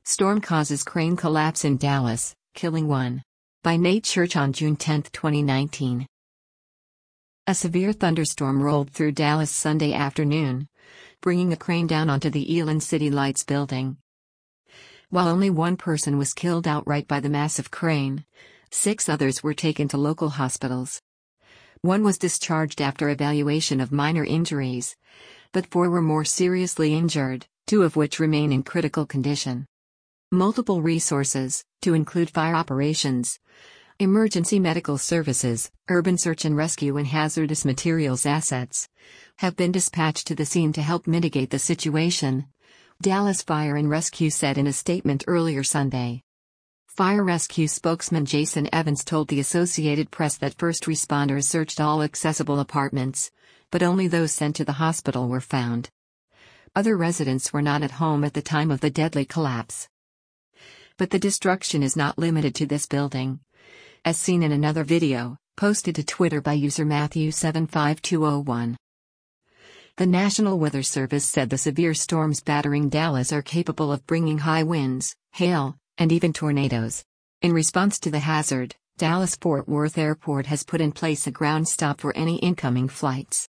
Storm causes crane collapse in Dallas, killing one. By Nate Church on June 10, 2019. A severe thunderstorm rolled through Dallas Sunday afternoon, bringing a crane down onto the Elin City Lights building. While only one person was killed outright by the massive crane, 6 others were taken to local hospitals. One was discharged after evaluation of minor injuries, but 4 were more seriously injured, 2 of which remain in critical condition. Multiple resources, to include fire operations, emergency medical services, urban search and rescue and hazardous materials assets, have been dispatched to the scene to help mitigate the situation, Dallas Fire and Rescue said in a statement earlier Sunday. Fire Rescue spokesman Jason Evans told the Associated Press that first responders searched all accessible apartments, but only those sent to the hospital were found. Other residents were not at home at the time of the deadly collapse. But the destruction is not limited to this building. As seen in another video, posted to Twitter by user Matthew75201. The National Weather Service said the severe storms battering Dallas are capable of bringing high winds, hail, and even tornadoes. In response to the hazard, Dallas-Fort Worth Airport has put in place a ground stop for any incoming flights.